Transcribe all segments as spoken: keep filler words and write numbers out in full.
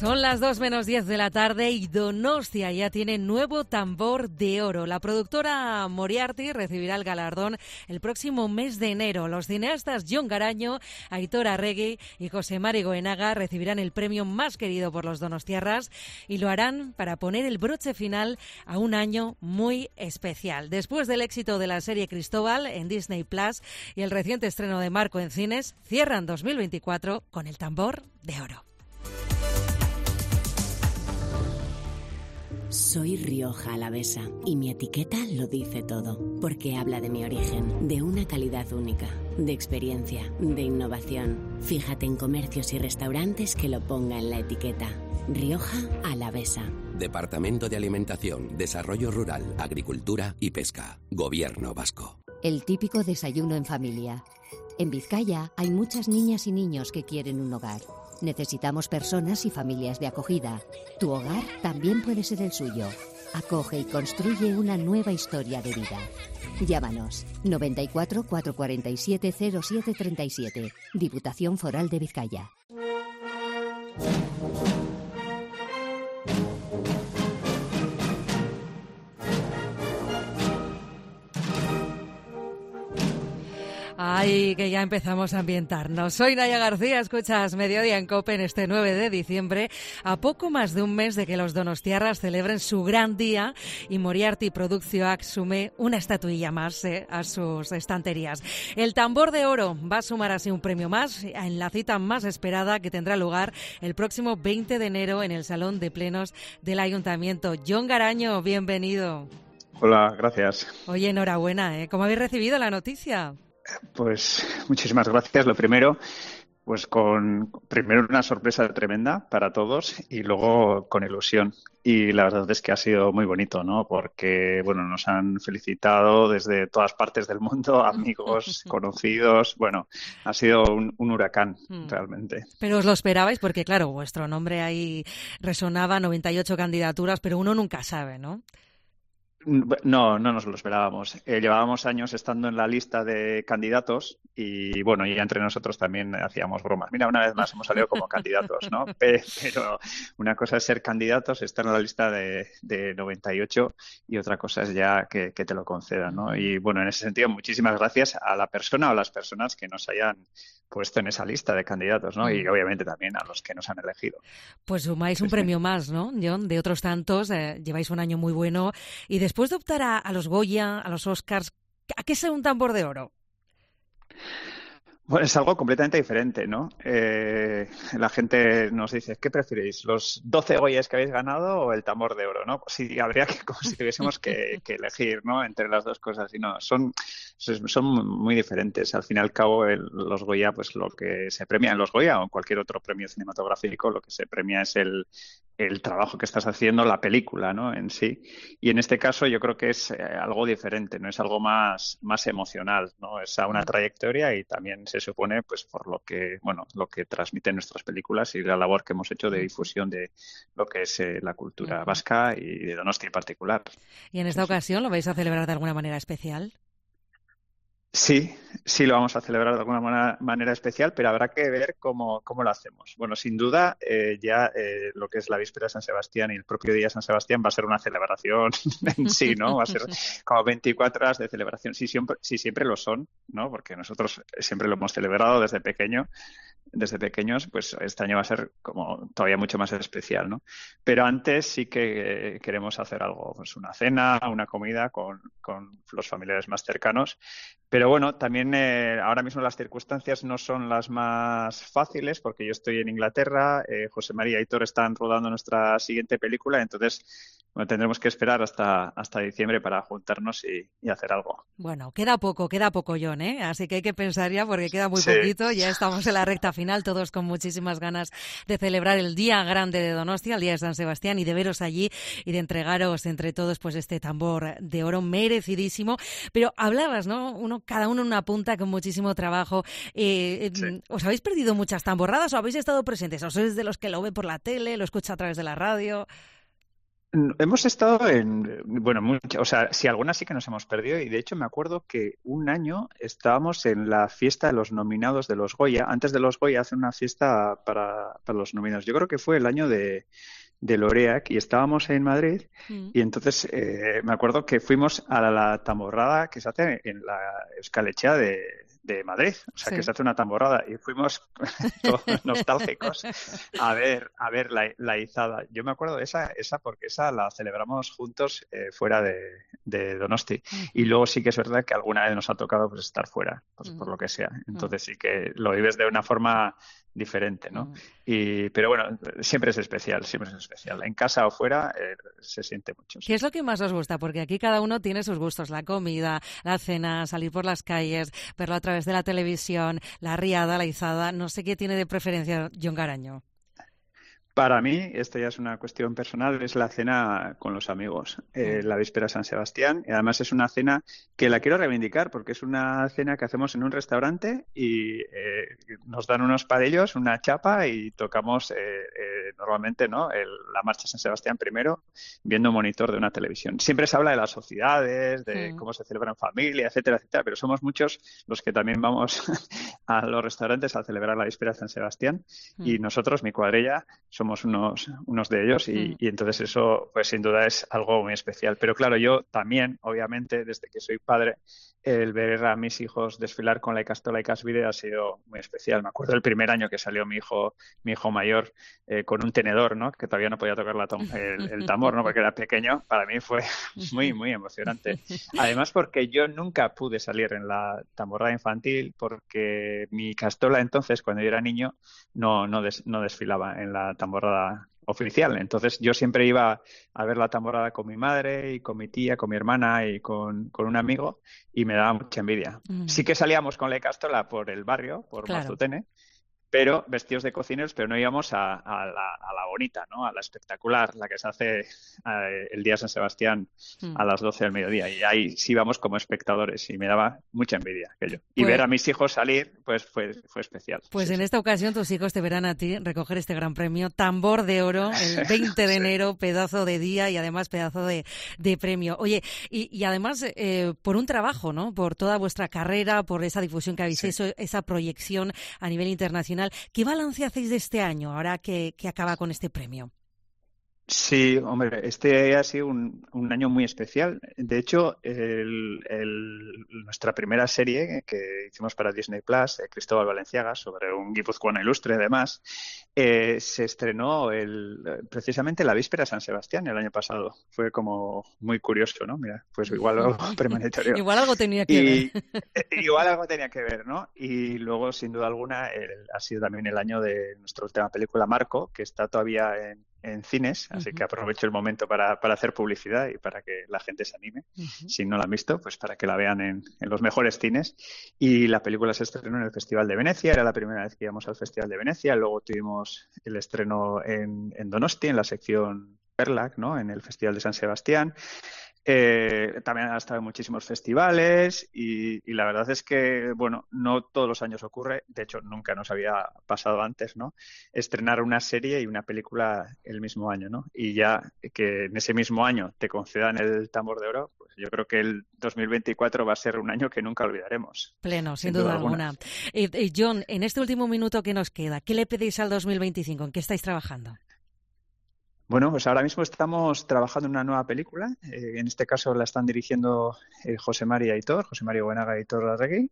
Son las dos menos diez de la tarde y Donostia ya tiene nuevo tambor de oro. La productora Moriarty recibirá el galardón el próximo mes de enero. Los cineastas Jon Garaño, Aitor Arregui y José Mari Goenaga recibirán el premio más querido por los donostiarras y lo harán para poner el broche final a un año muy especial. Después del éxito de la serie Cristóbal en Disney Plus y el reciente estreno de Marco en cines, cierran dos mil veinticuatro con el tambor de oro. Soy Rioja Alavesa y mi etiqueta lo dice todo, porque habla de mi origen, de una calidad única, de experiencia, de innovación. Fíjate en comercios y restaurantes que lo pongan en la etiqueta. Rioja Alavesa. Departamento de Alimentación, Desarrollo Rural, Agricultura y Pesca. Gobierno vasco. El típico desayuno en familia. En Vizcaya hay muchas niñas y niños que quieren un hogar. Necesitamos personas y familias de acogida. Tu hogar también puede ser el suyo. Acoge y construye una nueva historia de vida. Llámanos noventa y cuatro, cuatrocientos cuarenta y siete, cero siete treinta y siete. Diputación Foral de Vizcaya. Ay, que ya empezamos a ambientarnos. Soy Naya García, escuchas Mediodía en COPE en este nueve de diciembre, a poco más de un mes de que los donostiarras celebren su gran día y Moriarty Produczioak sume una estatuilla más eh, a sus estanterías. El tambor de oro va a sumar así un premio más en la cita más esperada que tendrá lugar el próximo veinte de enero en el Salón de Plenos del Ayuntamiento. Jon Garaño, bienvenido. Hola, gracias. Oye, enhorabuena, ¿eh? ¿Cómo habéis recibido la noticia? Pues muchísimas gracias. Lo primero, pues con primero una sorpresa tremenda para todos y luego con ilusión. Y la verdad es que ha sido muy bonito, ¿no? Porque, bueno, nos han felicitado desde todas partes del mundo, amigos, conocidos. Bueno, ha sido un, un huracán, mm. realmente. Pero os lo esperabais porque, claro, vuestro nombre ahí resonaba, noventa y ocho candidaturas, pero uno nunca sabe, ¿no? No, no nos lo esperábamos. Eh, llevábamos años estando en la lista de candidatos y, bueno, y entre nosotros también hacíamos bromas. Mira, una vez más hemos salido como candidatos, ¿no? Pero una cosa es ser candidatos, estar en la lista de, de noventa y ocho y otra cosa es ya que, que te lo concedan, ¿no? Y, bueno, en ese sentido, muchísimas gracias a la persona o a las personas que nos hayan puesto en esa lista de candidatos, ¿no? Y, obviamente, también a los que nos han elegido. Pues sumáis un premio más, ¿no, Jon? De otros tantos, eh, lleváis un año muy bueno y después Después de optar a, a los Goya, a los Oscars, ¿a qué es un tambor de oro? Bueno, es algo completamente diferente, ¿no? Eh, la gente nos dice, ¿qué preferís? ¿Los doce Goyas que habéis ganado o el tambor de oro, no? Pues sí, habría que, como si tuviésemos que, que elegir, ¿no? Entre las dos cosas. Y no, son, son muy diferentes. Al fin y al cabo, el, los Goya, pues lo que se premia en los Goya o en cualquier otro premio cinematográfico, lo que se premia es el, el trabajo que estás haciendo, la película, ¿no? En sí. Y en este caso yo creo que es eh, algo diferente, ¿no? Es algo más, más emocional, ¿no? Es a una trayectoria y también se supone, pues, por lo que, bueno, lo que transmiten nuestras películas y la labor que hemos hecho de difusión de lo que es eh, la cultura vasca y de Donostia en particular. ¿Y en esta sí, ocasión sí. lo vais a celebrar de alguna manera especial? Sí, sí lo vamos a celebrar de alguna manera, manera especial, pero habrá que ver cómo, cómo lo hacemos. Bueno, sin duda, eh, ya eh, lo que es la víspera de San Sebastián y el propio día de San Sebastián va a ser una celebración en sí, ¿no? Va a ser como veinticuatro horas de celebración. Sí, siempre, sí, siempre lo son, ¿no? Porque nosotros siempre lo hemos celebrado desde pequeño. Desde pequeños, pues este año va a ser como todavía mucho más especial, ¿no? Pero antes sí que queremos hacer algo, pues una cena, una comida con, con los familiares más cercanos. Pero bueno, también eh, ahora mismo las circunstancias no son las más fáciles porque yo estoy en Inglaterra, eh, José María y Aitor están rodando nuestra siguiente película, entonces bueno, tendremos que esperar hasta, hasta diciembre para juntarnos y, y hacer algo. Bueno, queda poco, queda poco, Jon, ¿eh? Así que hay que pensar ya porque queda muy sí. poquito, ya estamos en la recta final, todos con muchísimas ganas de celebrar el Día Grande de Donostia, el Día de San Sebastián, y de veros allí y de entregaros entre todos pues este tambor de oro merecidísimo. Pero hablabas, ¿no? Uno, cada uno en una punta con muchísimo trabajo. Eh, sí. ¿Os habéis perdido muchas tamborradas o habéis estado presentes? ¿O sois de los que lo ve por la tele, lo escucha a través de la radio? Hemos estado en, bueno, mucho, o sea, sí, algunas sí que nos hemos perdido y de hecho me acuerdo que un año estábamos en la fiesta de los nominados de los Goya. Antes de los Goya hacen una fiesta para, para los nominados. Yo creo que fue el año de, de Loreac y estábamos en Madrid mm. y entonces eh, me acuerdo que fuimos a la, la tamborrada que se hace en la Euskal Etxea de, de Madrid, o sea, sí. que se hace una tamborrada y fuimos todos nostálgicos a ver a ver la, la izada. Yo me acuerdo de esa, esa porque esa la celebramos juntos eh, fuera de, de Donosti mm. y luego sí que es verdad que alguna vez nos ha tocado pues estar fuera, pues, mm. por lo que sea. Entonces sí que lo vives de una forma diferente, ¿no? Mm. Y, pero bueno, siempre es especial, siempre es especial. En casa o fuera eh, se siente mucho. Sí. ¿Qué es lo que más os gusta? Porque aquí cada uno tiene sus gustos, la comida, la cena, salir por las calles, verlo a través de la televisión, la riada, la izada. No sé qué tiene de preferencia Jon Garaño. Para mí, esto ya es una cuestión personal, es la cena con los amigos, eh, la víspera de San Sebastián. Y además es una cena que la quiero reivindicar porque es una cena que hacemos en un restaurante y eh, nos dan unos palillos, una chapa y tocamos eh, eh, normalmente ¿no? El, la marcha de San Sebastián primero viendo un monitor de una televisión. Siempre se habla de las sociedades, de sí. cómo se celebra en familia, etcétera, etcétera, pero somos muchos los que también vamos a los restaurantes a celebrar la víspera de San Sebastián mm. y nosotros, mi cuadrilla, somos somos unos, unos de ellos y, mm. y entonces eso pues sin duda es algo muy especial. Pero claro, yo también, obviamente, desde que soy padre, el ver a mis hijos desfilar con la Ikastola Ikasbide ha sido muy especial. Me acuerdo el primer año que salió mi hijo mi hijo mayor eh, con un tenedor, ¿no? Que todavía no podía tocar la tom- el, el tambor, ¿no? Porque era pequeño. Para mí fue muy, muy emocionante. Además porque yo nunca pude salir en la tamborrada infantil porque mi Ikastola entonces, cuando yo era niño, no, no, des, no desfilaba en la tamborrada oficial. Entonces yo siempre iba a ver la tamborrada con mi madre y con mi tía, con mi hermana y con, con un amigo y me daba mucha envidia. Mm. Sí que salíamos con la Ikastola por el barrio, por claro. Mazutene, pero vestidos de cocineros, pero no íbamos a, a, la, a la bonita, ¿no? A la espectacular, la que se hace eh, el día de San Sebastián mm. a las doce del mediodía. Y ahí sí íbamos como espectadores y me daba mucha envidia aquello. Y pues, ver a mis hijos salir, pues fue, fue especial. Pues sí, en sí. esta ocasión tus hijos te verán a ti recoger este gran premio, Tambor de Oro, el veinte de enero, sí. pedazo de día y además pedazo de, de premio. Oye, y, y además eh, por un trabajo, ¿no? Por toda vuestra carrera, por esa difusión que habéis sí. hecho, esa proyección a nivel internacional. ¿Qué balance hacéis de este año, ahora que, que acaba con este premio? Sí, hombre, este ha sido un, un año muy especial. De hecho, el, el, nuestra primera serie que hicimos para Disney Plus, de Cristóbal Valenciaga, sobre un guipuzcoano ilustre, además, eh, se estrenó el, precisamente la víspera de San Sebastián el año pasado. Fue como muy curioso, ¿no? Mira, pues igual algo premonitorio. Igual algo tenía que y, ver. Igual algo tenía que ver, ¿no? Y luego, sin duda alguna, el, ha sido también el año de nuestra última película, Marco, que está todavía en en cines, así uh-huh. que aprovecho el momento para, para hacer publicidad y para que la gente se anime. Uh-huh. Si no la han visto, pues para que la vean en, en los mejores cines. Y la película se estrenó en el Festival de Venecia, era la primera vez que íbamos al Festival de Venecia, luego tuvimos el estreno en, en Donosti, en la sección Perlac, ¿no? En el Festival de San Sebastián. Eh, también ha estado en muchísimos festivales y, y la verdad es que, bueno, no todos los años ocurre, de hecho nunca nos había pasado antes, ¿no? Estrenar una serie y una película el mismo año, ¿no? Y ya que en ese mismo año te concedan el Tambor de Oro, pues yo creo que el dos mil veinticuatro va a ser un año que nunca olvidaremos. Pleno, sin, sin duda, duda alguna. alguna. Eh, eh, Jon, en este último minuto que nos queda, ¿qué le pedís al dos mil veinticinco? ¿En qué estáis trabajando? Bueno, pues ahora mismo estamos trabajando en una nueva película. Eh, en este caso la están dirigiendo eh, José María Aitor, José María Buenaga y Aitor Larregui.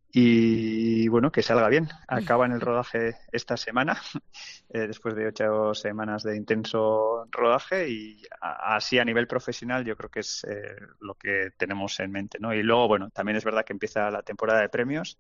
Y bueno, que salga bien. Acaba en el rodaje esta semana, eh, después de ocho semanas de intenso rodaje. Y a, así a nivel profesional yo creo que es eh, lo que tenemos en mente, ¿no? Y luego, bueno, también es verdad que empieza la temporada de premios.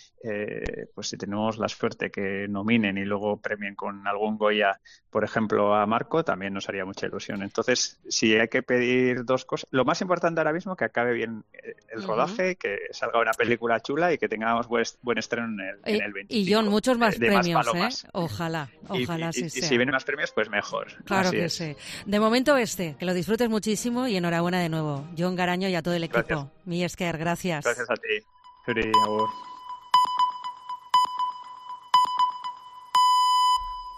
Eh, pues si tenemos la suerte que nominen y luego premien con algún Goya, por ejemplo, a Marco, también nos haría mucha ilusión. Entonces, si hay que pedir dos cosas, lo más importante ahora mismo es que acabe bien el rodaje, uh-huh. que salga una película chula y que tengamos buen, buen estreno en el, y, en el veinticinco. Y Jon, muchos más de, premios, de más ¿eh? Ojalá, ojalá y, sí y, sea. Y si vienen más premios, pues mejor. Claro Así que es. sí. De momento este, que lo disfrutes muchísimo y enhorabuena de nuevo. Jon Garaño y a todo el equipo. Gracias. Mi esker, gracias. Gracias a ti. Suri, agur.